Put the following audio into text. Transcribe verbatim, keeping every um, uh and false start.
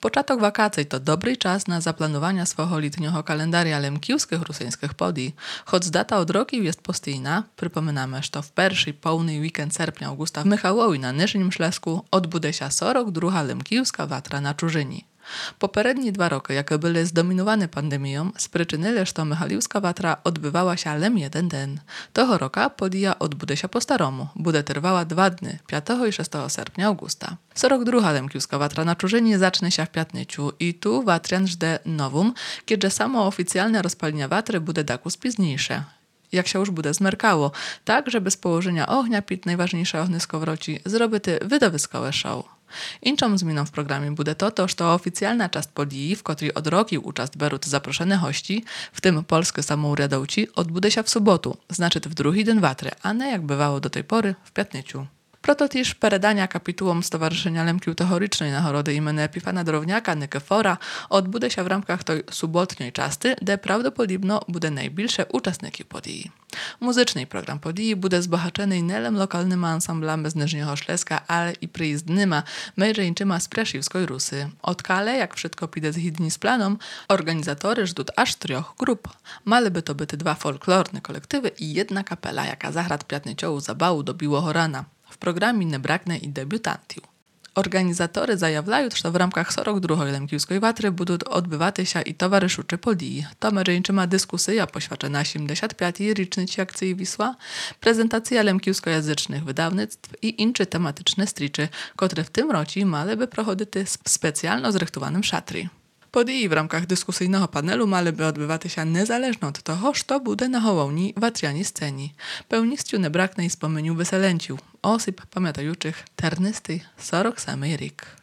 Початок вакацій – то добрий час на запланування свого літнього календаря лемківських русинських подій. Хоч дата od rokів jest постійна, припоминаємо, що в перший повний вікенд серпня-августа в Михайлові на Нижнім Шлеску odбудеться сорок друга лемківська ватра на чужині. Попередні два роки, jakie były zdominowane pandemią, spryczynyli, że Michalівська watra odbywała się lem jeden den. Tego roka podija odbude się po staromu. Bude trwała dwa dni, piątego i szóstego sierpnia augusta. сорок друга лемківська watra na czurzyni zacznie się w piatnyciu i tu watrian żde nowum, kiedy samo oficjalne rozpalenie watry bude daku spóźniejsze. Jak się już bude zmerkało, tak, żeby z położenia ognia pit najważniejsze ognisko wroci, zrobity wydawiskowe show. Inczą zmianą w programie bude to, to, że oficjalna część podii, w której od rokił uczast berut zaproszone hości, w tym polskie samouriadowci, odbude się w sobotu, znaczy w drugi dzień watry, a nie jak bywało do tej pory w piatnyciu. Proto też peredania kapitułom Stowarzyszenia Lemkił Teorycznej Nagrody imienia Epifana Drowniaka Nykefora odbude się w ramkach tej subotniej czasty, gdzie prawdopodobno bude najbliższe uczestniki podii. Muzyczny program podii bude zbohaczony nie lokalnymi ansamblami z Niżnego Śląska, ale i przyjezdnyma, mejrzeńczyma z Praszywskiej Rusy. Od kale, jak wszystko pójdzie zgodnie z planem, organizatory żdут aż trzech grup. Maliby to byty dwa folklorne kolektywy i jedna kapela, jaka zahrad piatnyciołu zabału do biłego rana. W programie nie braknie i debiutantiów. Organizatory zajawlają, że w ramkach сорок другої лемківської watry będą odbywaty się i towarzyszucze podii. To mężczyzna dyskusja poświęcona siedemdziesiąt piątej rocznicy akcji Wisła, prezentacja lemkiewskojęzycznych wydawnictw i inne tematyczne striczy, które w tym roku miałyby prochodzić w specjalno zrychtowanym szatri. Podii w ramkach dyskusyjnego panelu miałyby odbywaty się niezależnie od tego, co będzie na hołowni watriani sceni. Pełnistiu nie braknie i wspomnieniu wyselęciu, osób pamiętajuчих ternisty сорок самий рік.